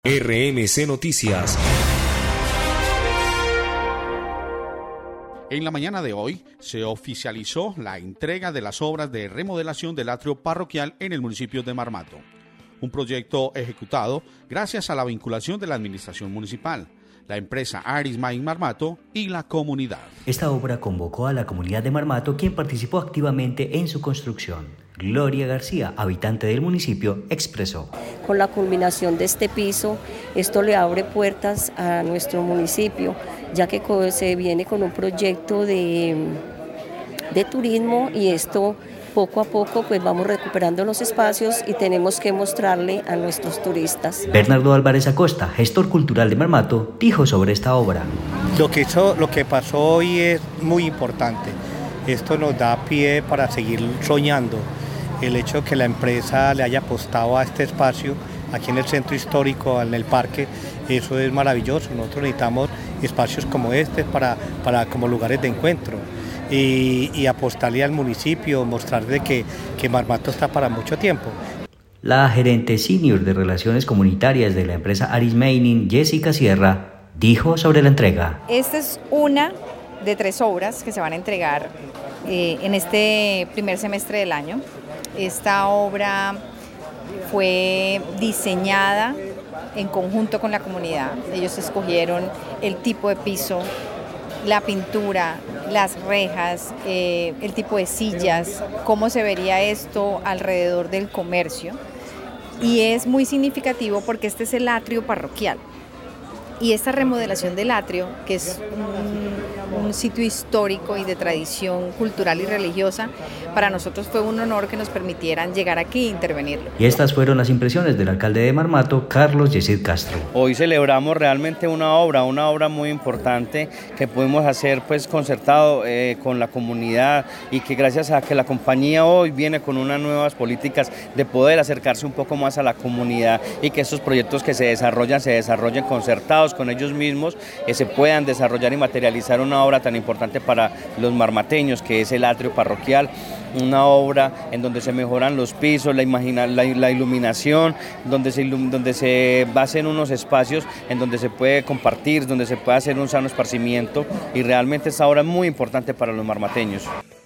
RMC Noticias. En la mañana de hoy se oficializó la entrega de las obras de remodelación del atrio parroquial en el municipio de Marmato. Un proyecto ejecutado gracias a la vinculación de la administración municipal, la empresa Aris Mining Marmato y la comunidad. Esta obra convocó a la comunidad de Marmato, quien participó activamente en su construcción. Gloria García, habitante del municipio, expresó: con la culminación de este piso, esto le abre puertas a nuestro municipio, ya que se viene con un proyecto de turismo, y esto poco a poco pues vamos recuperando los espacios y tenemos que mostrarle a nuestros turistas. Bernardo Álvarez Acosta, gestor cultural de Marmato, dijo sobre esta obra: Lo que pasó hoy es muy importante. Esto nos da pie para seguir soñando. El hecho de que la empresa le haya apostado a este espacio aquí en el centro histórico, en el parque, eso es maravilloso. Nosotros necesitamos espacios como este para como lugares de encuentro y apostarle al municipio, mostrarle que Marmato está para mucho tiempo. La gerente senior de Relaciones Comunitarias de la empresa Aris Mining, Jessica Sierra, dijo sobre la entrega: Esta es una de 3 obras que se van a entregar en este primer semestre del año. Esta obra fue diseñada en conjunto con la comunidad. Ellos escogieron el tipo de piso, la pintura, las rejas, el tipo de sillas, cómo se vería esto alrededor del comercio. Y es muy significativo porque este es el atrio parroquial. Y esta remodelación del atrio, que es un sitio histórico y de tradición cultural y religiosa, para nosotros fue un honor que nos permitieran llegar aquí e intervenirlo. Y estas fueron las impresiones del alcalde de Marmato, Carlos Yesid Castro. Hoy celebramos realmente una obra muy importante que pudimos hacer pues concertado con la comunidad, y que gracias a que la compañía hoy viene con unas nuevas políticas de poder acercarse un poco más a la comunidad, y que estos proyectos que se desarrollen concertados con ellos mismos, se puedan desarrollar y materializar una obra tan importante para los marmateños, que es el atrio parroquial. Una obra en donde se mejoran los pisos, la iluminación, donde se basen unos espacios en donde se puede compartir, donde se puede hacer un sano esparcimiento, y realmente esta obra es muy importante para los marmateños.